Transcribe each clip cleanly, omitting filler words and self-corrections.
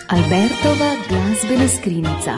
Albertova glasbena skrinjica.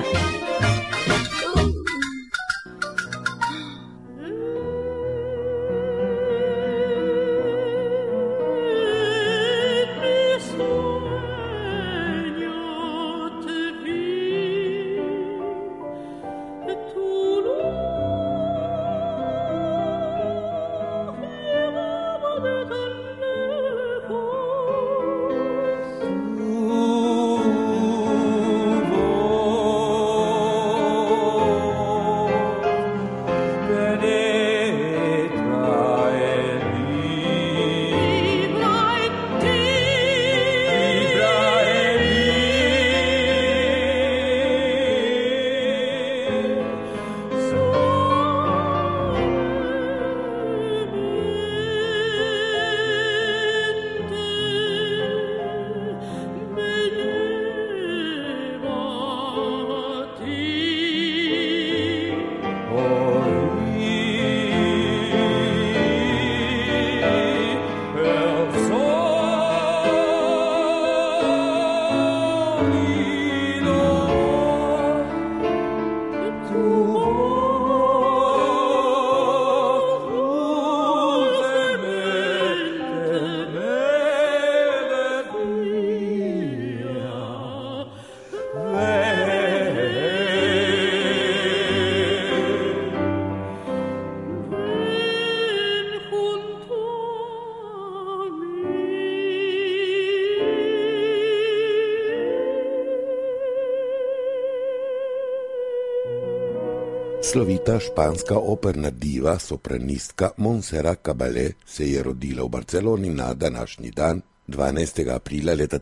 Slovita španska operna diva, sopranistka Montserrat Caballé se je rodila v Barceloni na današnji dan, 12. aprila leta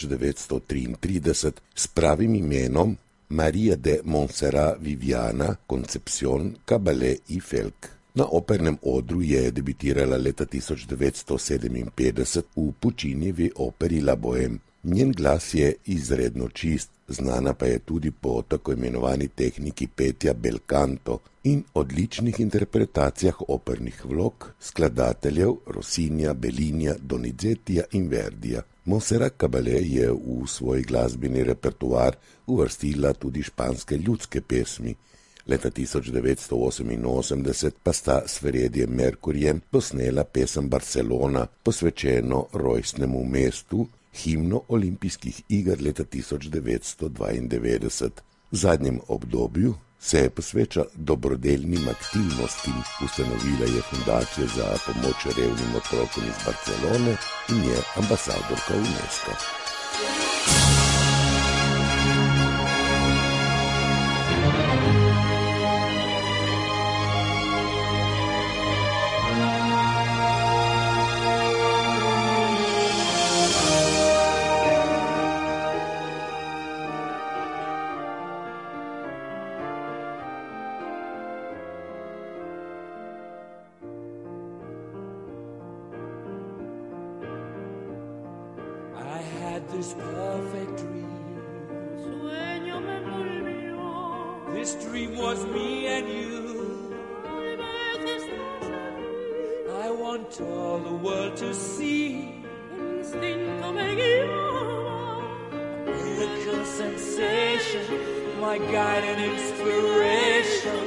1933, s pravim imenom María de Montserrat Viviana Concepción Caballé y Felk. Na opernem odru je debitirala leta 1957 v Puccinijevi operi La Bohème. Njen glas je izredno čist, znana pa je tudi po tako imenovani tehniki petja bel canto in odličnih interpretacijah opernih vlog skladateljev Rossinja, Bellinija, Donizetija in Verdija. Montserrat Caballé je v svoj glasbeni repertoar uvrstila tudi španske ljudske pesmi. Leta 1988 pa sta s Freddiem Mercuryjem posnela pesem Barcelona, posvečeno rojstnemu mestu, himno olimpijskih iger leta 1992. V zadnjem obdobju se posveča dobrodelnim aktivnostim, ustanovila je fundacijo za pomoč revnim otrokom iz Barcelone in je ambasadorka UNESCO. This perfect dream, sueño me envolvió. This dream was me and you. I want all the world to see. El instinto me guiaba. A miracle sensation, my guide and inspiration.